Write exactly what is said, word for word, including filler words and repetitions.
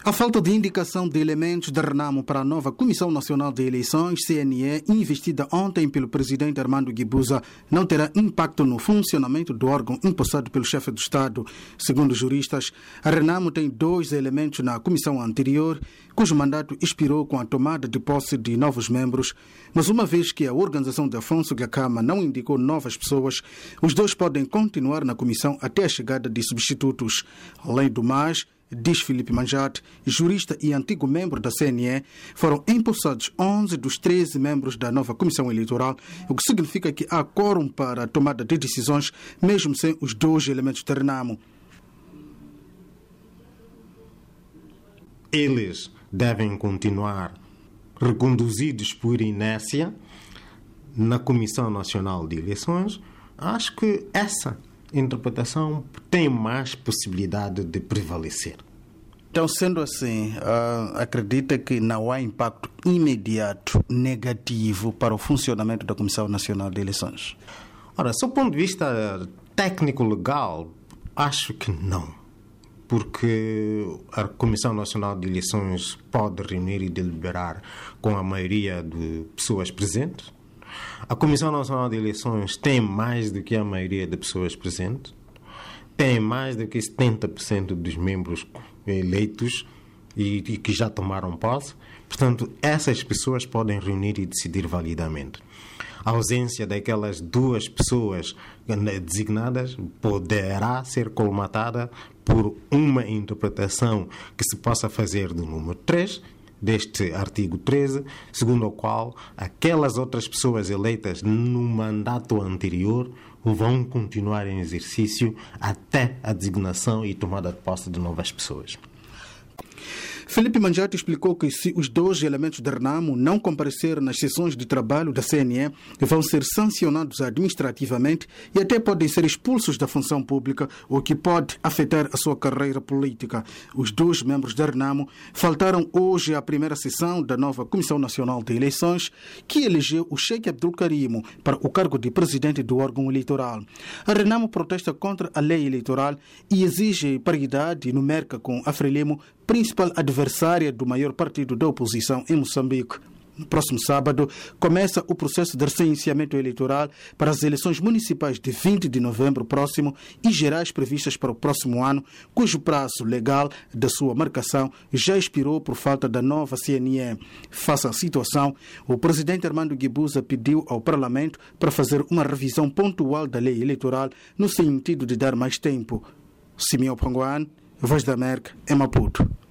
A falta de indicação de elementos de Renamo para a nova Comissão Nacional de Eleições, C N E, investida ontem pelo presidente Armando Guebuza, não terá impacto no funcionamento do órgão empossado pelo chefe do Estado. Segundo os juristas, a Renamo tem dois elementos na comissão anterior, cujo mandato expirou com a tomada de posse de novos membros, mas uma vez que a organização de Afonso Gakama não indicou novas pessoas, os dois podem continuar na comissão até a chegada de substitutos. Além do mais, diz Filipe Manjate, jurista e antigo membro da C N E, foram empossados onze dos treze membros da nova Comissão Eleitoral, o que significa que há quórum para a tomada de decisões, mesmo sem os dois elementos de Renamo. Eles devem continuar reconduzidos por inércia na Comissão Nacional de Eleições. Acho que essa interpretação tem mais possibilidade de prevalecer. Então, sendo assim, uh, acredita que não há impacto imediato negativo para o funcionamento da Comissão Nacional de Eleições? Ora, do ponto de vista técnico-legal, acho que não. Porque a Comissão Nacional de Eleições pode reunir e deliberar com a maioria de pessoas presentes. A Comissão Nacional de Eleições tem mais do que a maioria de pessoas presentes, tem mais do que setenta por cento dos membros eleitos e, e que já tomaram posse. Portanto, essas pessoas podem reunir e decidir validamente. A ausência daquelas duas pessoas designadas poderá ser colmatada por uma interpretação que se possa fazer do número três, deste artigo treze, segundo o qual aquelas outras pessoas eleitas no mandato anterior vão continuar em exercício até a designação e tomada de posse de novas pessoas. Filipe Manjate explicou que se os dois elementos de Renamo não comparecerem nas sessões de trabalho da C N E, vão ser sancionados administrativamente e até podem ser expulsos da função pública, o que pode afetar a sua carreira política. Os dois membros de Renamo faltaram hoje à primeira sessão da nova Comissão Nacional de Eleições, que elegeu o Sheikh Abdul Karim para o cargo de presidente do órgão eleitoral. A Renamo protesta contra a lei eleitoral e exige paridade numérica com a Frelimo, principal adversária do maior partido da oposição em Moçambique. No próximo sábado, começa o processo de recenseamento eleitoral para as eleições municipais de vinte de novembro próximo e gerais previstas para o próximo ano, cujo prazo legal da sua marcação já expirou por falta da nova C N E. Face à situação, o presidente Armando Guebuza pediu ao Parlamento para fazer uma revisão pontual da lei eleitoral no sentido de dar mais tempo. Simeão Panguan, Voz da América, em Maputo.